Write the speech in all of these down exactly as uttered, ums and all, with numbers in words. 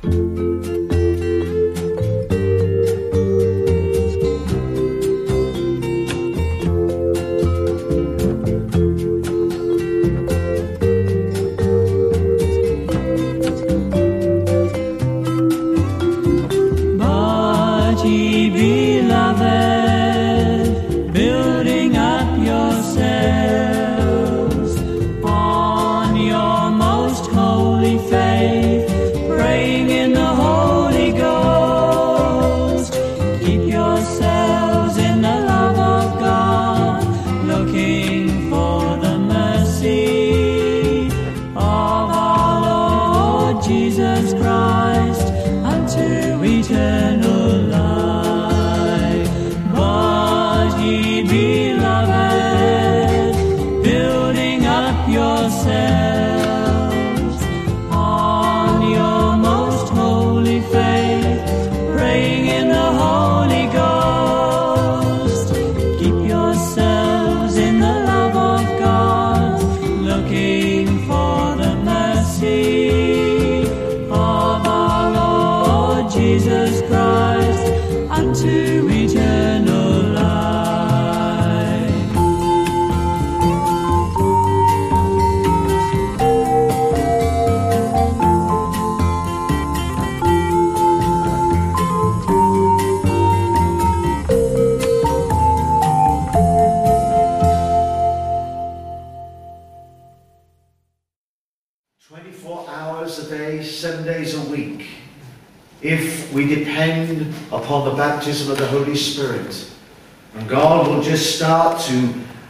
twenty-four hours a day, seven days a week, if we depend upon the baptism of the Holy Spirit. And God will just start to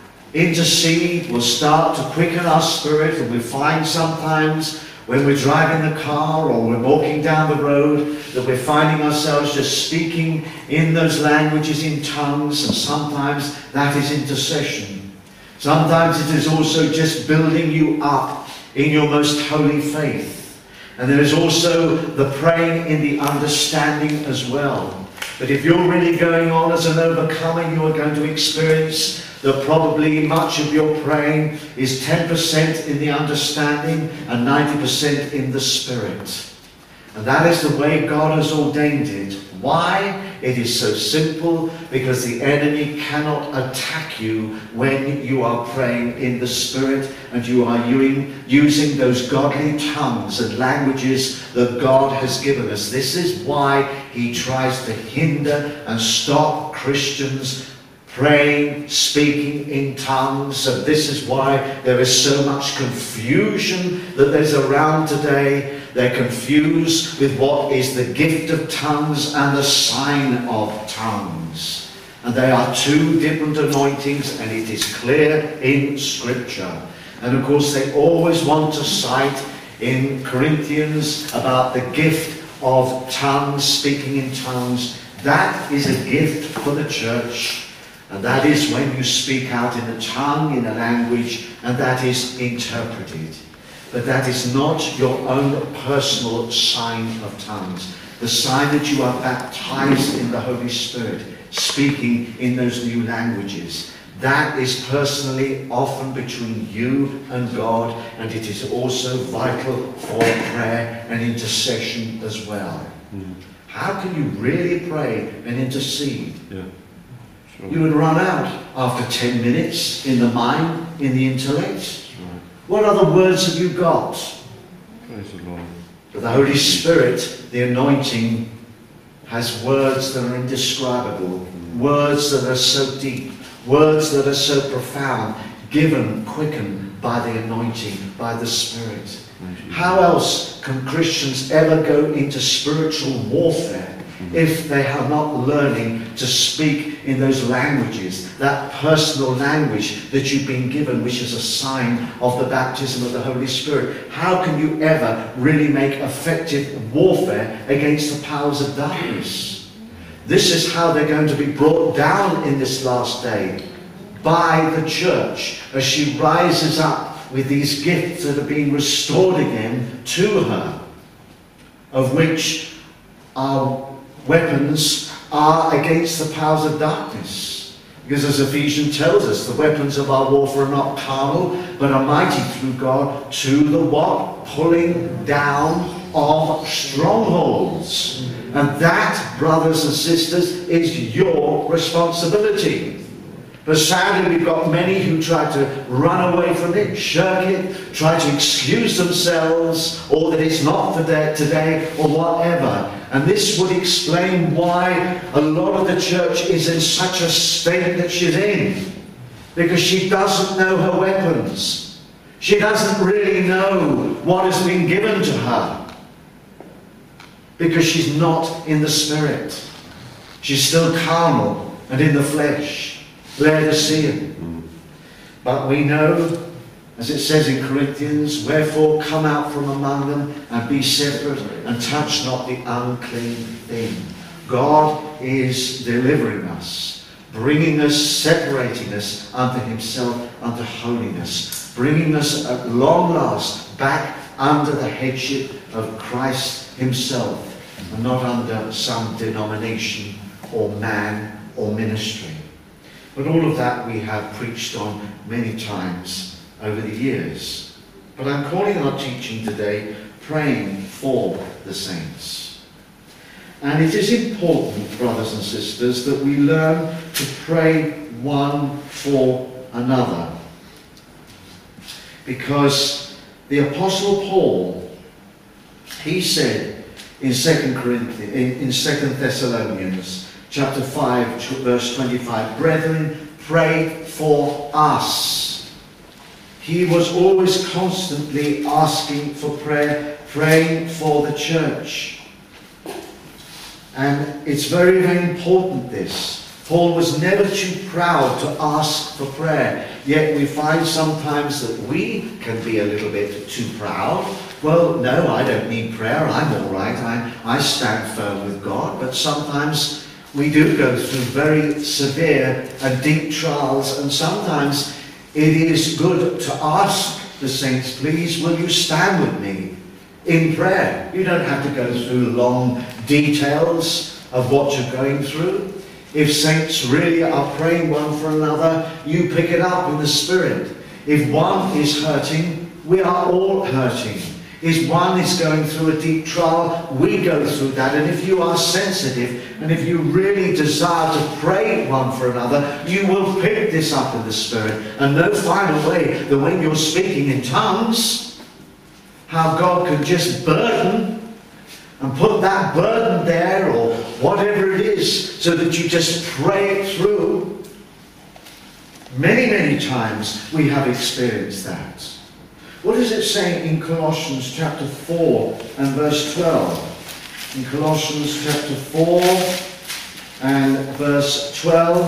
intercede, will start to quicken our spirit, and we find sometimes when we're driving the car or we're walking down the road that we're finding ourselves just speaking in those languages in tongues, and sometimes that is intercession. Sometimes it is also just building you up in your most holy faith. And there is also the praying in the understanding as well. But if you're really going on as an overcomer, you are going to experience that probably much of your praying is ten percent in the understanding and ninety percent in the spirit. And that is the way God has ordained it. Why? It is so simple, because the enemy cannot attack you when you are praying in the Spirit and you are using those godly tongues and languages that God has given us. This is why he tries to hinder and stop Christians praying, speaking in tongues. And this is why there is so much confusion that there's around today. They're confused with what is the gift of tongues and the sign of tongues. And they are two different anointings, and it is clear in Scripture. And of course they always want to cite in Corinthians about the gift of tongues, speaking in tongues. That is a gift for the church. And that is when you speak out in a tongue, in a language, and that is interpreted. But that is not your own personal sign of tongues. The sign that you are baptized in the Holy Spirit, speaking in those new languages. That is personally often between you and God, and it is also vital for prayer and intercession as well. Mm. How can you really pray and intercede? Yeah. Sure. You would run out after ten minutes in the mind, in the intellect. What other words have you got? Praise the Lord. But the Holy Spirit, the anointing, has words that are indescribable, mm. words that are so deep, words that are so profound, given, quickened by the anointing, by the Spirit. How else can Christians ever go into spiritual warfare if they are not learning to speak in those languages, that personal language that you've been given, which is a sign of the baptism of the Holy Spirit? How can you ever really make effective warfare against the powers of darkness? This is how they're going to be brought down in this last day, by the church, as she rises up with these gifts that are being restored again to her, of which our weapons are against the powers of darkness. Because as Ephesians tells us, the weapons of our warfare are not carnal, but are mighty through God to the what? Pulling down of strongholds. And that, brothers and sisters, is your responsibility. But sadly, we've got many who try to run away from it, shirk it, try to excuse themselves, or that it's not for today, or whatever. And this would explain why a lot of the church is in such a state that she's in. Because she doesn't know her weapons. She doesn't really know what has been given to her. Because she's not in the Spirit. She's still carnal and in the flesh. Laodicean. But we know, as it says in Corinthians, wherefore come out from among them and be separate and touch not the unclean thing. God is delivering us, bringing us, separating us unto himself, unto holiness, bringing us at long last back under the headship of Christ himself, and not under some denomination or man or ministry. But all of that we have preached on many times over the years. But I'm calling our teaching today, Praying for the Saints. And it is important, brothers and sisters, that we learn to pray one for another. Because the Apostle Paul, he said in Second Corinthians, in, in Second Thessalonians, chapter five, verse twenty-five, brethren, pray for us. He was always constantly asking for prayer, praying for the church. And it's very, very important, this. Paul was never too proud to ask for prayer. Yet we find sometimes that we can be a little bit too proud. Well, no, I don't need prayer. I'm all right. I, I stand firm with God. But sometimes we do go through very severe and deep trials, and sometimes it is good to ask the saints, please, will you stand with me in prayer? You don't have to go through long details of what you're going through. If saints really are praying one for another, you pick it up in the Spirit. If one is hurting, we are all hurting. If one is going through a deep trial, we go through that. And if you are sensitive, and if you really desire to pray one for another, you will pick this up in the Spirit. And no finer way than when you're speaking in tongues, how God can just burden and put that burden there, or whatever it is, so that you just pray it through. Many, many times we have experienced that. What does it say in Colossians chapter four and verse twelve? In Colossians chapter four and verse twelve.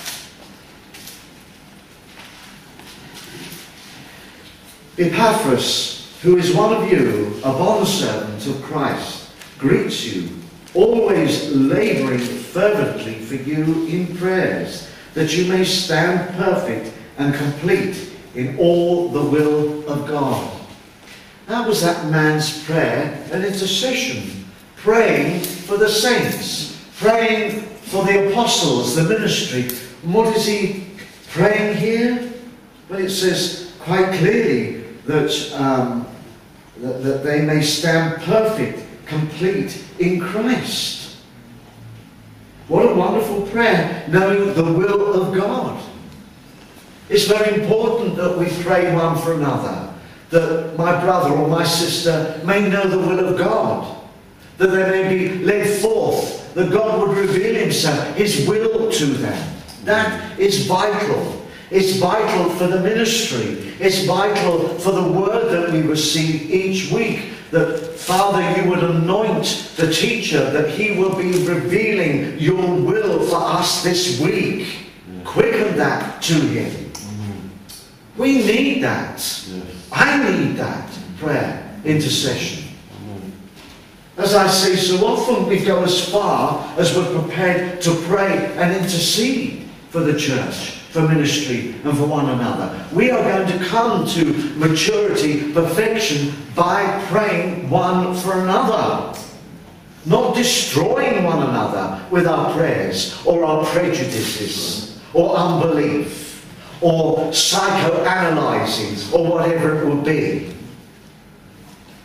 Epaphras, who is one of you, a bondservant of Christ, greets you, always labouring fervently for you in prayers, that you may stand perfect and complete in all the will of God. That was that man's prayer and intercession, praying for the saints, praying for the apostles, the ministry. And what is he praying here? Well, it says quite clearly that, um, that, that they may stand perfect, complete in Christ. What a wonderful prayer, knowing the will of God. It's very important that we pray one for another, that my brother or my sister may know the will of God, that they may be led forth, that God would reveal himself, his will to them. That is vital. It's vital for the ministry. It's vital for the word that we receive each week, that, Father, you would anoint the teacher, that he will be revealing your will for us this week. Quicken that to him. We need that. Yes. I need that prayer, intercession. As I say so often, we go as far as we're prepared to pray and intercede for the church, for ministry, and for one another. We are going to come to maturity, perfection, by praying one for another. Not destroying one another with our prayers, or our prejudices, or unbelief, or psychoanalyzing, or whatever it will be.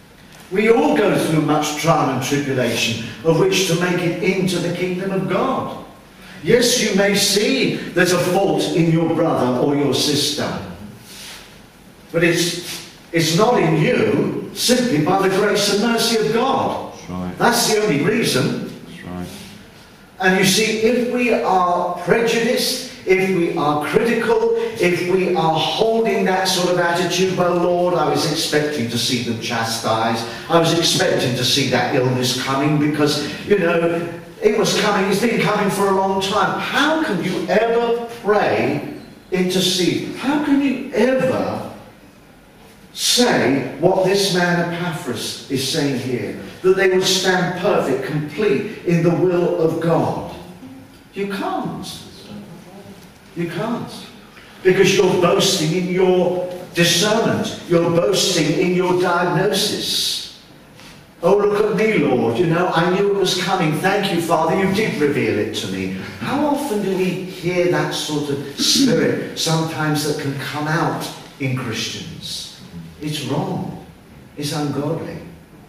We all go through much trial and tribulation of which to make it into the kingdom of God. Yes, you may see there's a fault in your brother or your sister, but it's, it's not in you, simply by the grace and mercy of God. That's right. That's the only reason. That's right. And you see, if we are prejudiced, if we are critical, if we are holding that sort of attitude, well, Lord, I was expecting to see them chastised. I was expecting to see that illness coming because, you know, it was coming. It's been coming for a long time. How can you ever pray, intercede? How can you ever say what this man Epaphras is saying here? That they would stand perfect, complete in the will of God. You can't. You can't. Because you're boasting in your discernment. You're boasting in your diagnosis. Oh, look at me, Lord. You know, I knew it was coming. Thank you, Father. You did reveal it to me. How often do we hear that sort of spirit sometimes that can come out in Christians? It's wrong. It's ungodly.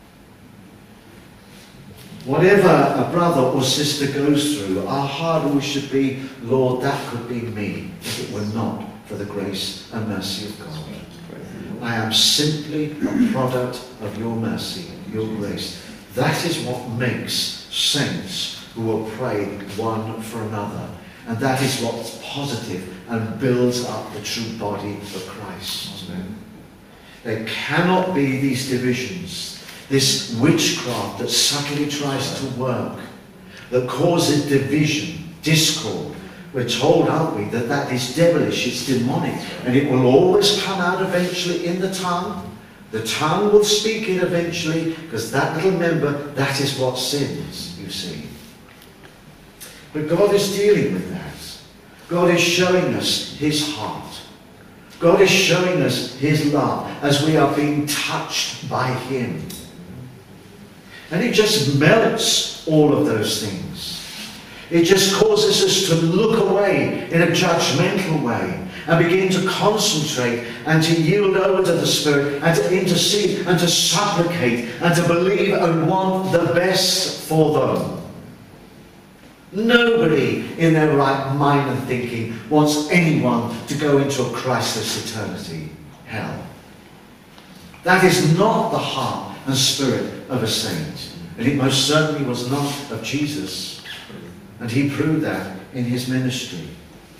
Whatever a brother or sister goes through, our heart always should be, Lord, that could be me if it were not for the grace and mercy of God. I am simply a product of your mercy, your grace. That is what makes saints who will pray one for another. And that is what's positive and builds up the true body of Christ. There cannot be these divisions. This witchcraft that subtly tries to work, that causes division, discord. We're told, aren't we, that that is devilish, it's demonic, and it will always come out eventually in the tongue. The tongue will speak it eventually, because that little member, that is what sins, you see. But God is dealing with that. God is showing us his heart. God is showing us his love as we are being touched by him. And it just melts all of those things. It just causes us to look away in a judgmental way and begin to concentrate and to yield over to the Spirit and to intercede and to supplicate and to believe and want the best for them. Nobody in their right mind and thinking wants anyone to go into a Christless eternity, hell. That is not the heart and spirit of a saint. And it most certainly was not of Jesus. And he proved that in his ministry.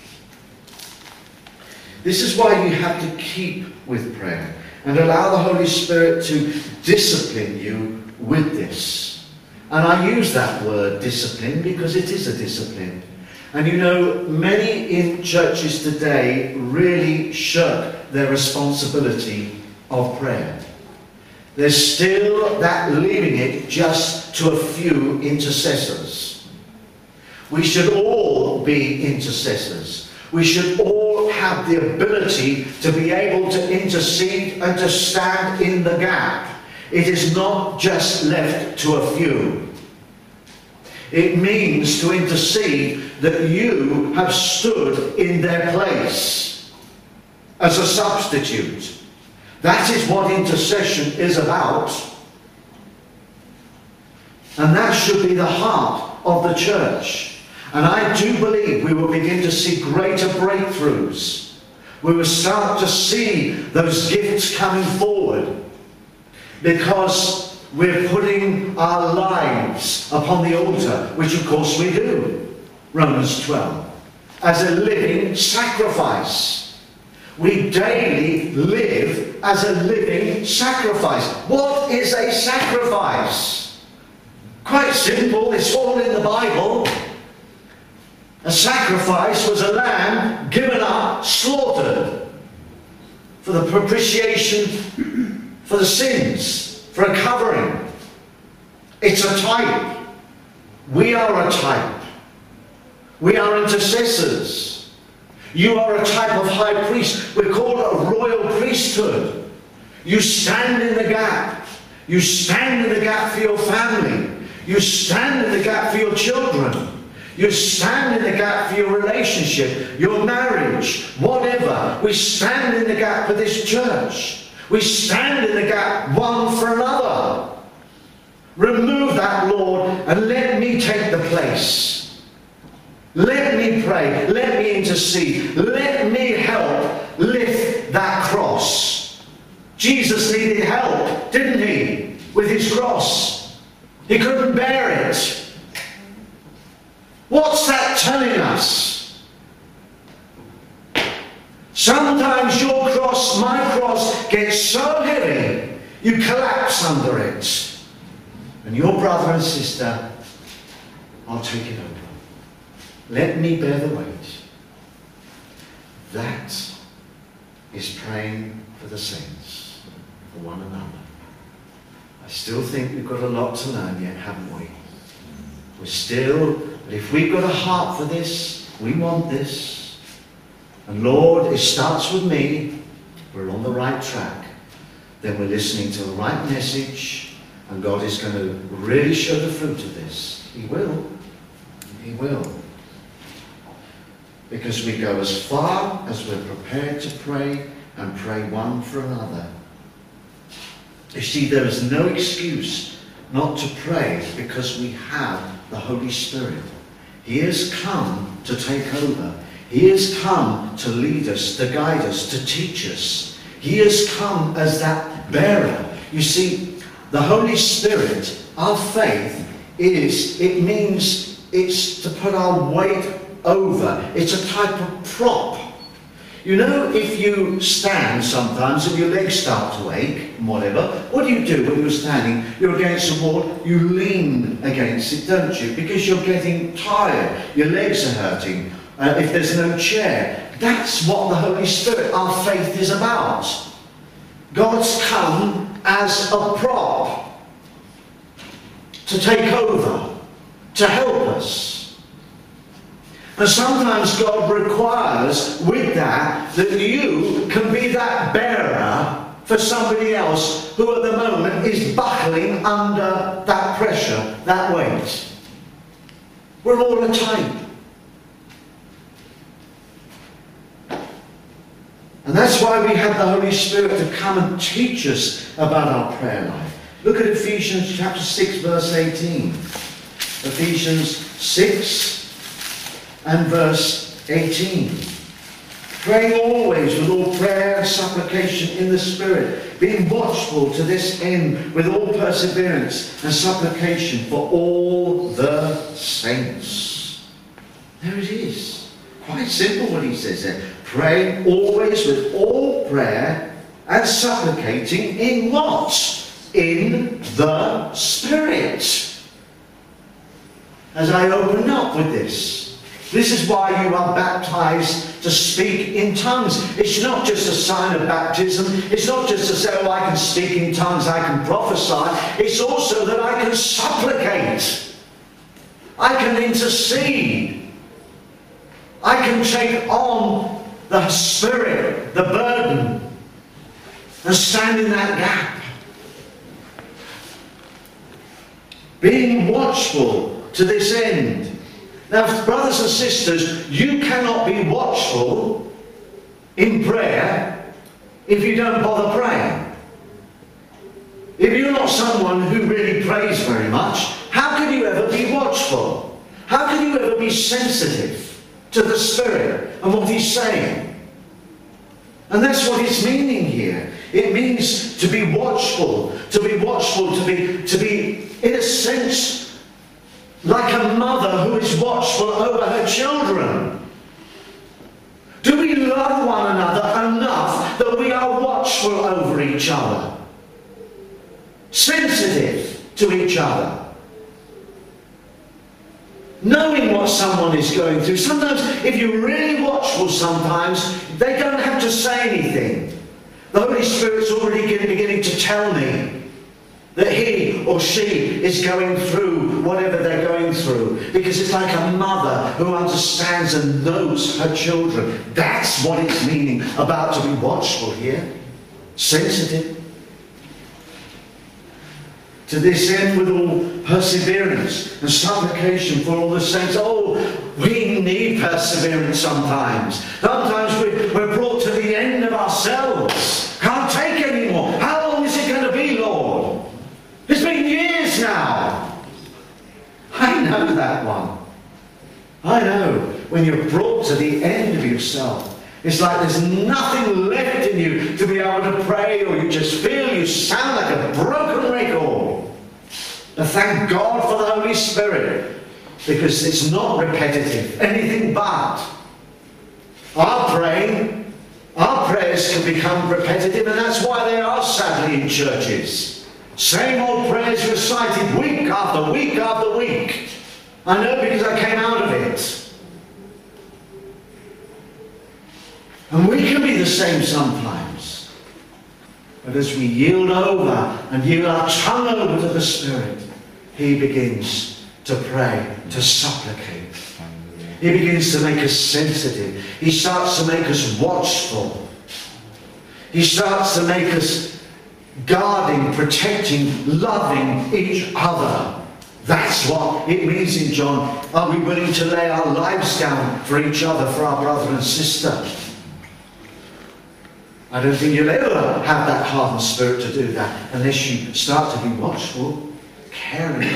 This is why you have to keep with prayer and allow the Holy Spirit to discipline you with this. And I use that word discipline because it is a discipline. And you know, many in churches today really shirk their responsibility of prayer. There's still that leaving it just to a few intercessors. We should all be intercessors. We should all have the ability to be able to intercede and to stand in the gap. It is not just left to a few. It means to intercede that you have stood in their place as a substitute. That is what intercession is about. And that should be the heart of the church. And I do believe we will begin to see greater breakthroughs. We will start to see those gifts coming forward. Because we're putting our lives upon the altar, which of course we do. Romans twelve. As a living sacrifice. We daily live as a living sacrifice. What is a sacrifice? Quite simple, it's all in the Bible. A sacrifice was a lamb given up, slaughtered, for the propitiation, for the sins, for a covering. It's a type. We are a type. We are intercessors. You are a type of high priest. We're called a royal priesthood. You stand in the gap. You stand in the gap for your family. You stand in the gap for your children. You stand in the gap for your relationship, your marriage, whatever. We stand in the gap for this church. We stand in the gap one for another. Remove that, Lord, and let me take the place. Let me pray. Let me intercede. Let me help lift that cross. Jesus needed help, didn't he? With his cross. He couldn't bear it. What's that telling us? Sometimes your cross, my cross, gets so heavy, you collapse under it. And your brother and sister, I'll take it over. Let me bear the weight. That is praying for the saints, for one another. I still think we've got a lot to learn yet, haven't we? We're still, but if we've got a heart for this, we want this. And Lord, it starts with me. We're on the right track. Then we're listening to the right message. And God is going to really show the fruit of this. He will. He will. Because we go as far as we're prepared to pray and pray one for another. You see, there is no excuse not to pray because we have the Holy Spirit. He has come to take over. He has come to lead us, to guide us, to teach us. He has come as that bearer. You see, the Holy Spirit, our faith, is, it means it's to put our weight over. It's a type of prop. You know, if you stand sometimes and your legs start to ache and whatever, what do you do when you're standing? You're against a wall, you lean against it, don't you? Because you're getting tired, your legs are hurting. Uh, if there's no chair, that's what the Holy Spirit, our faith, is about. God's come as a prop to take over, to help us. And sometimes God requires with that that you can be that bearer for somebody else who at the moment is buckling under that pressure, that weight. We're all a type. And that's why we have the Holy Spirit to come and teach us about our prayer life. Look at Ephesians chapter six, verse eighteen. Ephesians six and verse eighteen. Praying always with all prayer and supplication in the Spirit, being watchful to this end with all perseverance and supplication for all the saints. There it is. Quite simple what he says there. Praying always with all prayer and supplicating in what? In the Spirit. As I open up with this, this is why you are baptized to speak in tongues. It's not just a sign of baptism. It's not just to say, oh, I can speak in tongues, I can prophesy. It's also that I can supplicate. I can intercede. I can take on the Spirit, the burden, and stand in that gap. Being watchful to this end. Now, brothers and sisters, you cannot be watchful in prayer if you don't bother praying. If you're not someone who really prays very much, how can you ever be watchful? How can you ever be sensitive to the Spirit and what he's saying? And that's what it's meaning here. It means to be watchful, to be watchful, to be, to be, in a sense, like a mother who is watchful over her children. Do we love one another enough that we are watchful over each other? Sensitive to each other? Knowing what someone is going through. Sometimes, if you're really watchful sometimes, they don't have to say anything. The Holy Spirit's already beginning to tell me that he or she is going through whatever they're going through. Because it's like a mother who understands and knows her children. That's what it's meaning about to be watchful here. Sensitive. To this end with all perseverance and supplication for all the saints. Oh, we need perseverance sometimes. Sometimes we, we're brought to the end of ourselves. Can't take anymore. know that one. I know when you're brought to the end of yourself, it's like there's nothing left in you to be able to pray, or you just feel you sound like a broken record. But thank God for the Holy Spirit, because it's not repetitive, anything but. Our praying, our prayers can become repetitive, and that's why they are sadly in churches. Same old prayers recited week after week after week. I know because I came out of it. And we can be the same sometimes. But as we yield over and yield our tongue over to the Spirit, He begins to pray, to supplicate. He begins to make us sensitive. He starts to make us watchful. He starts to make us guarding, protecting, loving each other. That's what it means in John. Are we willing to lay our lives down for each other, for our brother and sister? I don't think you'll ever have that heart and spirit to do that unless you start to be watchful, caring.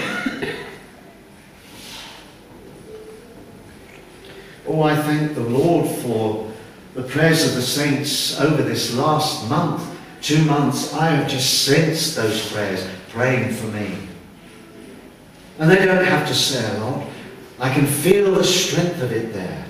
Oh, I thank the Lord for the prayers of the saints over this last month. Two months, I have just sensed those prayers praying for me. And they don't have to say a lot. I can feel the strength of it there.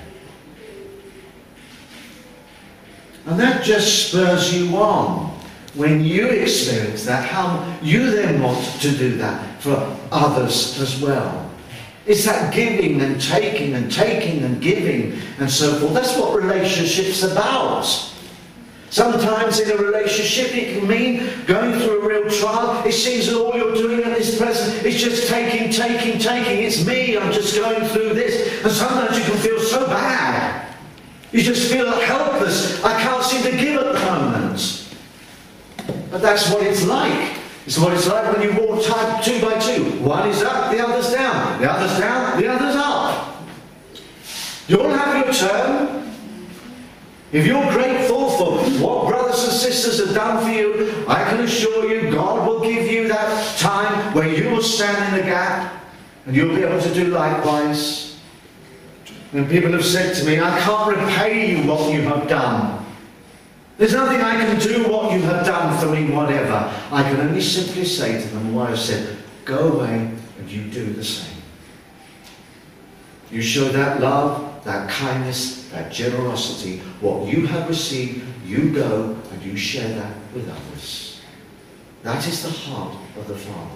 And that just spurs you on when you experience that, how you then want to do that for others as well. It's that giving and taking and taking and giving and so forth. That's what relationships are about. Sometimes in a relationship it can mean going through a real trial. It seems that all you're doing at this present is just taking, taking, taking. It's me, I'm just going through this. And sometimes you can feel so bad. You just feel helpless. I can't seem to give at the moment. But that's what it's like. It's what it's like when you walk two by two. One is up, the other's down. The other's down, the other's up. You'll have your turn. If you're grateful for what brothers and sisters have done for you, I can assure you God will give you that time where you will stand in the gap and you'll be able to do likewise. And people have said to me, I can't repay you what you have done. There's nothing I can do what you have done for me, whatever. I can only simply say to them what I said, go away and you do the same. You show that love, that kindness, that generosity. What you have received, you go and you share that with others. That is the heart of the Father.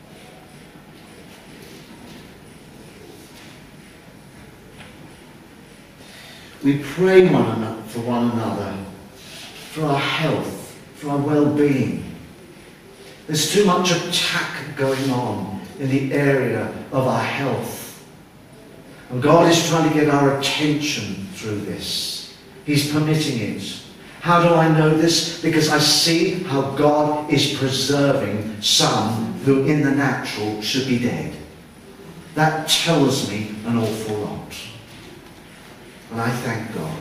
We pray one another, for one another, for our health, for our well-being. There's too much attack going on in the area of our health. And God is trying to get our attention through this. He's permitting it. How do I know this? Because I see how God is preserving some who in the natural should be dead. That tells me an awful lot. And I thank God.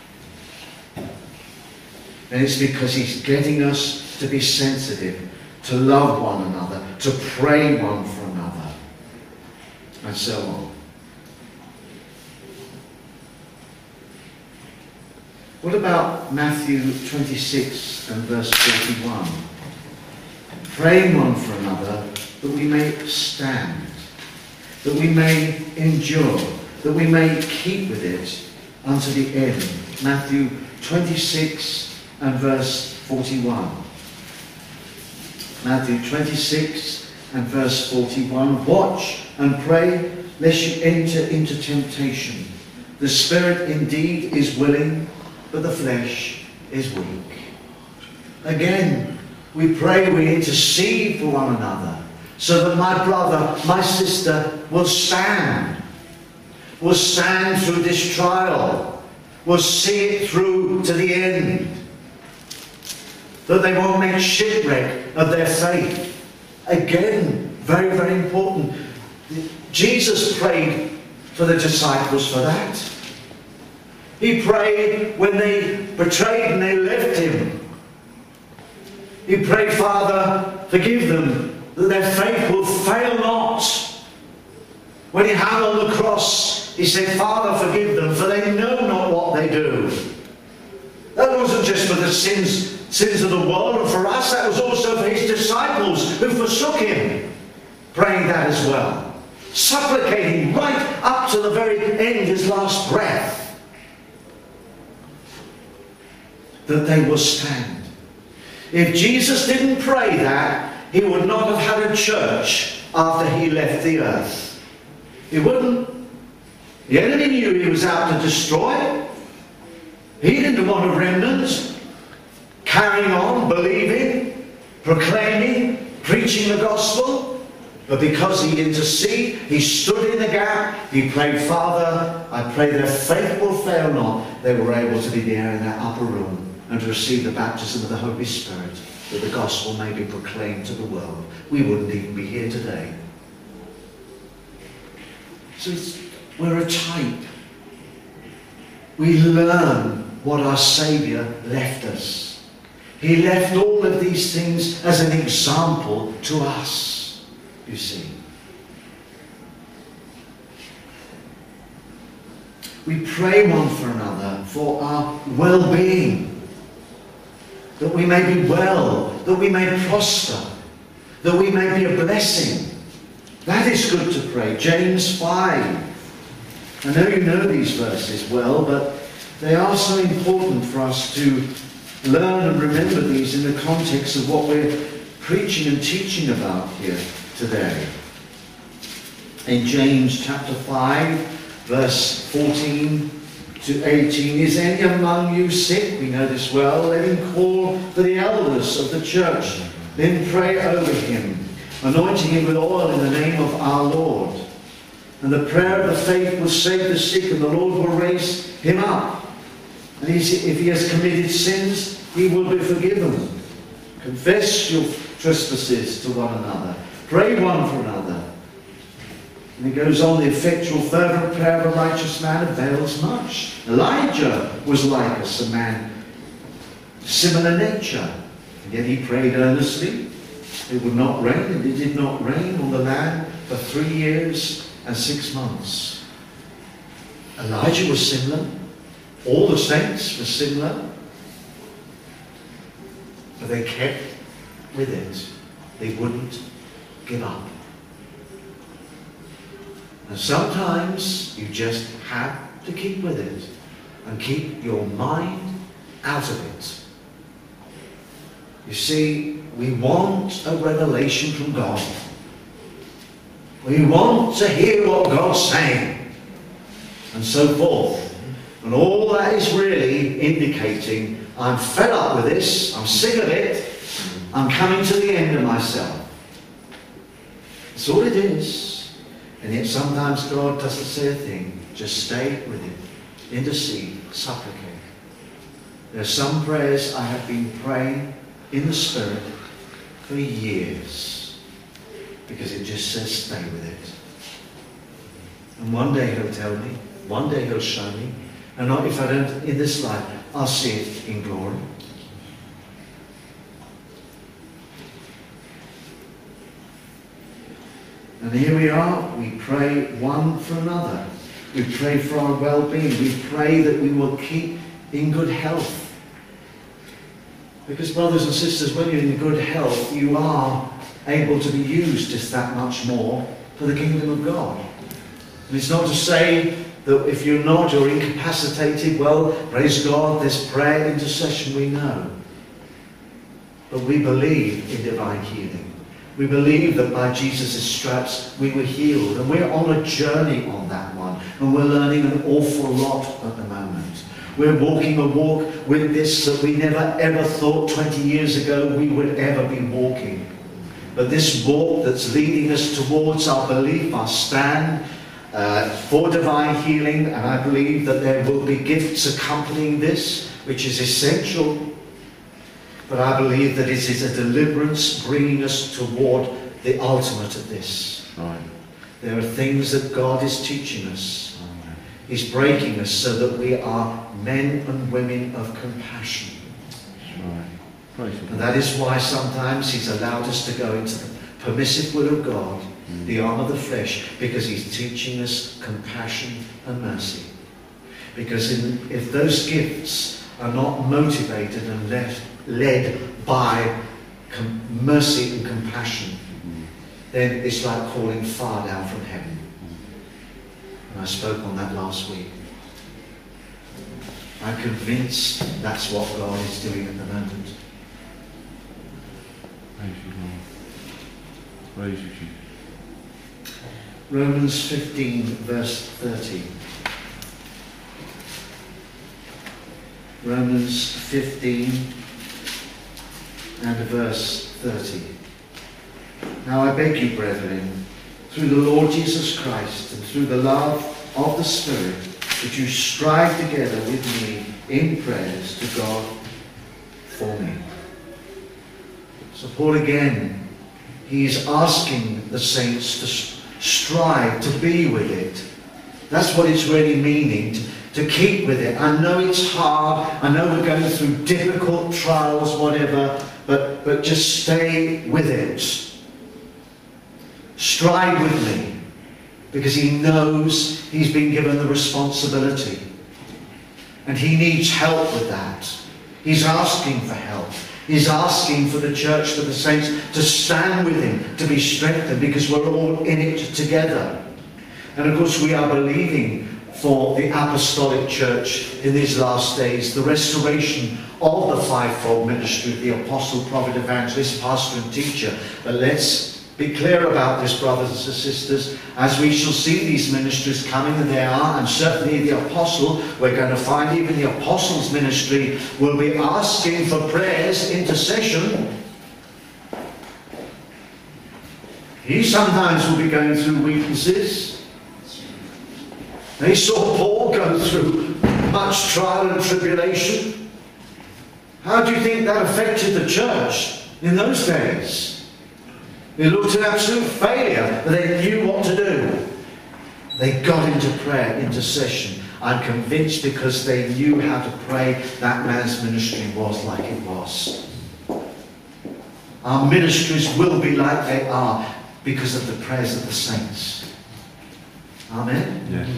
And it's because He's getting us to be sensitive, to love one another, to pray one for another, and so on. What about Matthew twenty-six and verse forty-one? Praying one for another that we may stand, that we may endure, that we may keep with it unto the end. Matthew twenty-six and verse forty-one. Matthew twenty-six and verse forty-one. Watch and pray lest you enter into temptation. The spirit indeed is willing, but the flesh is weak. Again, we pray, we intercede for one another so that my brother, my sister will stand. Will stand through this trial. Will see it through to the end. That they won't make shipwreck of their faith. Again, very, very important. Jesus prayed for the disciples for that. He prayed when they betrayed and they left Him. He prayed, Father, forgive them, that their faith will fail not. When he hung on the cross, he said, Father, forgive them, for they know not what they do. That wasn't just for the sins, sins of the world and for us, that was also for his disciples who forsook him, praying that as well. Supplicating right up to the very end, his last breath, that they will stand. If Jesus didn't pray that, he would not have had a church after he left the earth. He wouldn't. The enemy knew he was out to destroy. He didn't want a remnant carrying on, believing, proclaiming, preaching the gospel. But because he interceded, he stood in the gap, he prayed, Father, I pray their faith will fail not. They were able to be there in that upper room and to receive the baptism of the Holy Spirit, that the gospel may be proclaimed to the world. We wouldn't even be here today. So it's, we're a type. We learn what our Saviour left us. He left all of these things as an example to us, you see. We pray one for another for our well-being, that we may be well, that we may prosper, that we may be a blessing. That is good to pray. James five. I know you know these verses well, but they are so important for us to learn and remember these in the context of what we're preaching and teaching about here today. In James chapter five, verse fourteen to eighteen, is any among you sick? We know this well. Let him call for the elders of the church. Then pray over him, anointing him with oil in the name of our Lord. And the prayer of the faith will save the sick, and the Lord will raise him up. And if he has committed sins, he will be forgiven. Confess your trespasses to one another. Pray one for another. And he goes on, the effectual fervent prayer of a righteous man avails much. Elijah was like us, a man similar nature. And yet he prayed earnestly. It would not rain, and it did not rain on the land for three years and six months. Elijah was similar. All the saints were similar. But they kept with it. They wouldn't give up. And sometimes you just have to keep with it and keep your mind out of it. You see, we want a revelation from God. We want to hear what God's saying, and so forth. And all that is really indicating, I'm fed up with this, I'm sick of it, I'm coming to the end of myself. That's all it is. And yet sometimes God doesn't say a thing. Just stay with it. Intercede. Supplicate. There are some prayers I have been praying in the Spirit for years, because it just says stay with it. And one day he'll tell me, one day he'll show me, and not if I don't in this life, I'll see it in glory. And here we are, we pray one for another. We pray for our well-being. We pray that we will keep in good health. Because brothers and sisters, when you're in good health, you are able to be used just that much more for the kingdom of God. And it's not to say that if you're not or incapacitated, well, praise God, there's prayer, intercession, we know. But we believe in divine healing. We believe that by Jesus' stripes we were healed. And we're on a journey on that one. And we're learning an awful lot at the moment. We're walking a walk with this that we never ever thought twenty years ago we would ever be walking. But this walk that's leading us towards our belief, our stand uh, for divine healing, and I believe that there will be gifts accompanying this, which is essential. But I believe that it is a deliverance bringing us toward the ultimate of this. Right. There are things that God is teaching us. Right. He's breaking us so that we are men and women of compassion. Right. Praise And that is why sometimes He's allowed us to go into the permissive will of God the arm of the flesh, because he's teaching us compassion and mercy. Because in, if those gifts are not motivated and led, led by com- mercy and compassion, then it's like calling fire down from heaven. And I spoke on that last week. I'm convinced that's what God is doing at the moment. Praise you, Lord. Praise you, Jesus. Romans fifteen, verse thirty. Romans fifteen and verse thirty. Now I beg you, brethren, through the Lord Jesus Christ and through the love of the Spirit, that you strive together with me in prayers to God for me. So Paul again, he is asking the saints to strive to be with it. That's what it's really meaning, to, to keep with it. I know it's hard, I know we're going through difficult trials, whatever, but, but just stay with it. Strive with me. Because he knows he's been given the responsibility. And he needs help with that. He's asking for help. He's asking for the church, for the saints, to stand with him, to be strengthened, because we're all in it together. And of course we are believing for the apostolic church in these last days, the restoration of the fivefold ministry of the apostle, prophet, evangelist, pastor and teacher. But let's be clear about this, brothers and sisters, as we shall see these ministries coming, and they are, and certainly the apostle, we're going to find even the apostles' ministry will be asking for prayers, intercession. He sometimes will be going through weaknesses. They saw Paul go through much trial and tribulation. How do you think that affected the church in those days? They looked at absolute failure, but they knew what to do. They got into prayer, intercession. I'm convinced because they knew how to pray, that man's ministry was like it was. Our ministries will be like they are because of the prayers of the saints. Amen? Yes.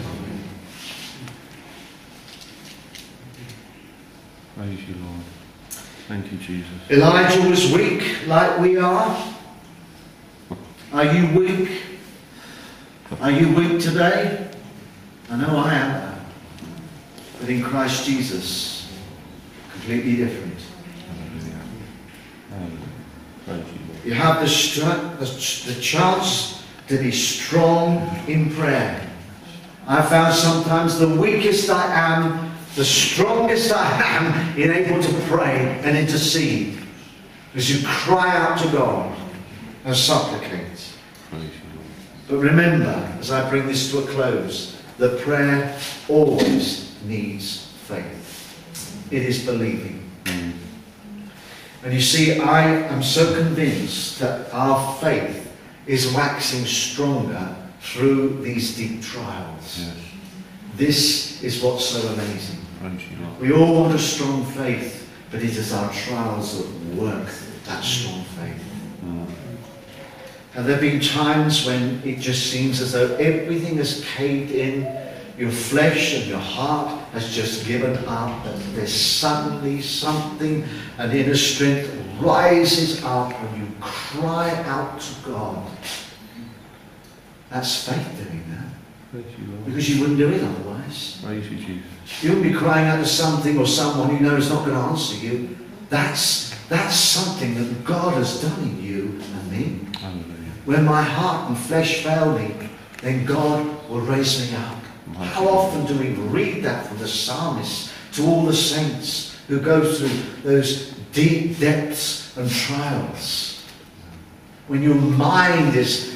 Praise you, Lord. Thank you, Jesus. Elijah was weak like we are. Are you weak? Are you weak today? I know I am. But in Christ Jesus, completely different. Hallelujah. Hallelujah. Praise you, Lord. You have the, str- the, the chance to be strong in prayer. I found sometimes the weakest I am, the strongest I am in able to pray and intercede. Because you cry out to God and supplicate. Praise you, Lord. But remember, as I bring this to a close, that prayer always needs faith. It is believing. Mm. And you see, I am so convinced that our faith is waxing stronger through these deep trials. Yes. This is what's so amazing. Praise you, Lord. We all want a strong faith, but it is our trials that work that strong faith. Mm. Have there been times when it just seems as though everything has caved in, your flesh and your heart has just given up, and there's suddenly something, an inner strength rises up and you cry out to God? That's faith doing that. Praise you, Lord. Because you wouldn't do it otherwise. Praise you, Jesus. You wouldn't be crying out to something or someone you know is not going to answer you. That's, that's something that God has done in you and me. Hallelujah. When my heart and flesh fail me, then God will raise me up. How often do we read that from the psalmist to all the saints who go through those deep depths and trials? When your mind is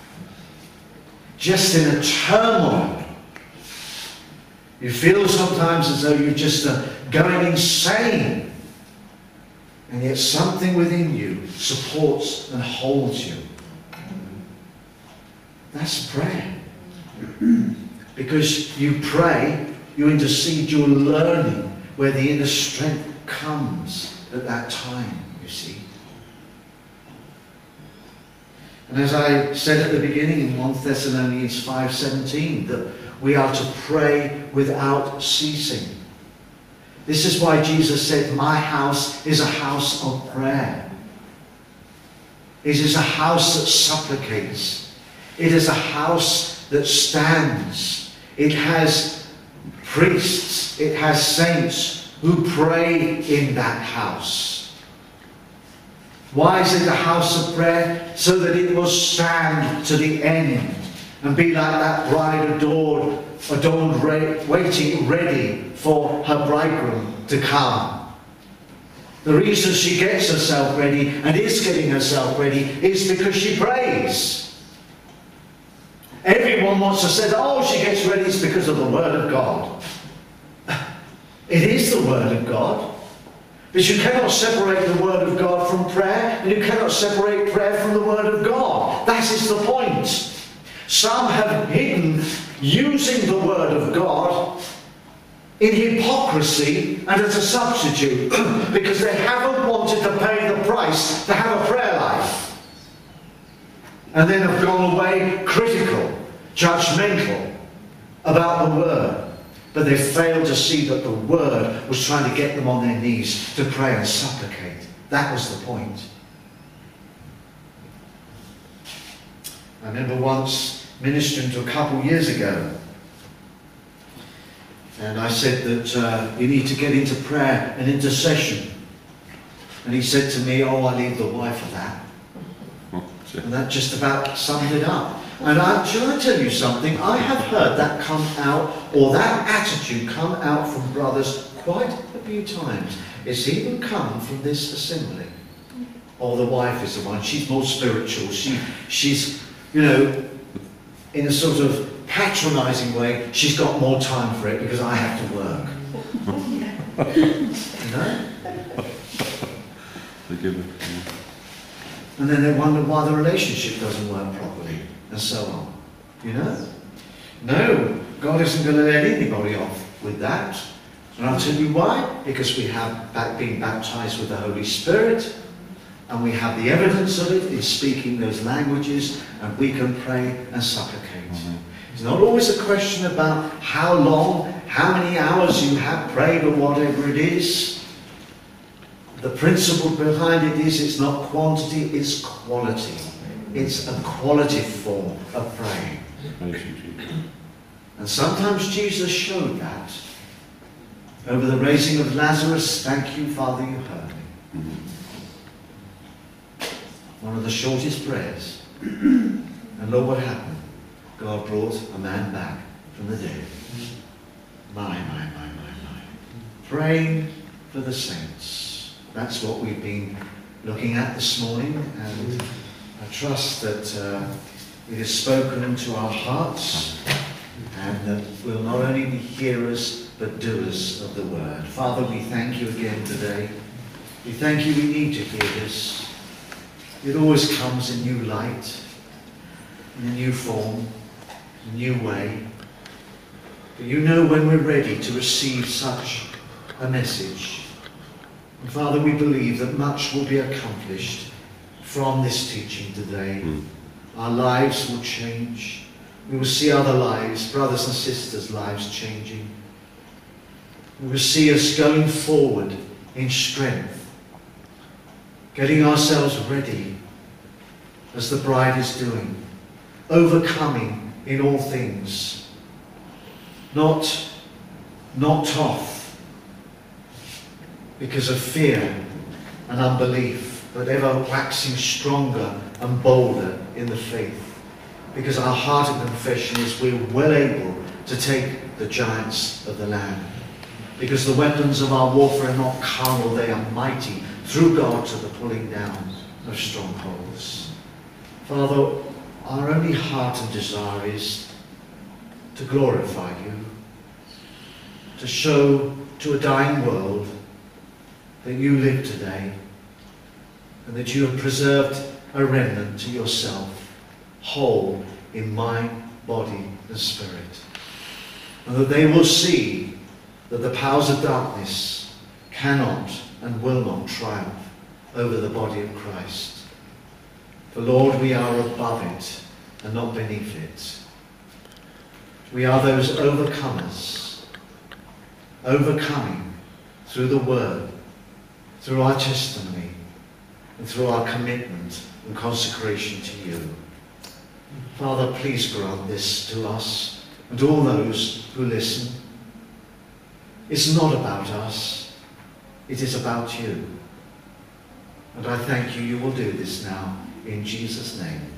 just in a turmoil, you feel sometimes as though you're just uh, going insane, and yet something within you supports and holds you. That's prayer. Because you pray, you intercede, you're learning where the inner strength comes at that time, you see. And as I said at the beginning in First Thessalonians five seventeen, that we are to pray without ceasing. This is why Jesus said, my house is a house of prayer. It is a house that supplicates. It is a house that stands. It has priests, it has saints who pray in that house. Why is it a house of prayer? So that it will stand to the end and be like that bride adored, adorned, re- waiting ready for her bridegroom to come. The reason she gets herself ready and is getting herself ready is because she prays. Everyone wants to say, oh, she gets ready, it's because of the Word of God. It is the Word of God. But you cannot separate the Word of God from prayer, and you cannot separate prayer from the Word of God. That is the point. Some have hidden using the Word of God in hypocrisy and as a substitute because they haven't wanted to pay the price to have a prayer life. And then have gone away critical, judgmental about the Word. But they failed to see that the Word was trying to get them on their knees to pray and supplicate. That was the point. I remember once ministering to a couple years ago, and I said that uh, you need to get into prayer and intercession. And he said to me, oh, I leave the wife for that. And that just about summed it up. And I, shall I tell you something? I have heard that come out, or that attitude come out from brothers quite a few times. It's even come from this assembly. Oh, the wife is the one. She's more spiritual. She, she's, you know, in a sort of patronising way, she's got more time for it because I have to work. You know? Forgive me. And then they wonder why the relationship doesn't work properly, and so on. You know? No, God isn't going to let anybody off with that. And I'll tell you why. Because we have been baptized with the Holy Spirit, and we have the evidence of it in speaking those languages, and we can pray and supplicate. Mm-hmm. It's not always a question about how long, how many hours you have prayed or whatever it is. The principle behind it is it's not quantity, it's quality. It's a quality form of praying. And sometimes Jesus showed that. Over the raising of Lazarus, thank you, Father, you heard me. One of the shortest prayers. And look what happened. God brought a man back from the dead. My, my, my, my, my. Praying for the saints. That's what we've been looking at this morning, and I trust that uh, it has spoken into our hearts, and that we'll not only be hearers but doers of the word. Father, we thank you again today. We thank you we need to hear this. It always comes in new light, in a new form, a new way. But you know when we're ready to receive such a message. And Father, we believe that much will be accomplished from this teaching today. Mm. Our lives will change. We will see other lives, brothers and sisters' lives changing. We will see us going forward in strength, getting ourselves ready as the bride is doing, overcoming in all things, not knocked off because of fear and unbelief, but ever waxing stronger and bolder in the faith, because our heart of confession is we're well able to take the giants of the land, because the weapons of our warfare are not carnal, they are mighty through God to the pulling down of strongholds. Father, our only heart and desire is to glorify you, to show to a dying world that you live today, and that you have preserved a remnant to yourself, whole in mind, body and spirit. And that they will see that the powers of darkness cannot and will not triumph over the body of Christ. For Lord, we are above it and not beneath it. We are those overcomers, overcoming through the word, through our testimony, and through our commitment and consecration to you. Father, please grant this to us and to all those who listen. It's not about us, it is about you. And I thank you, you will do this now in Jesus' name.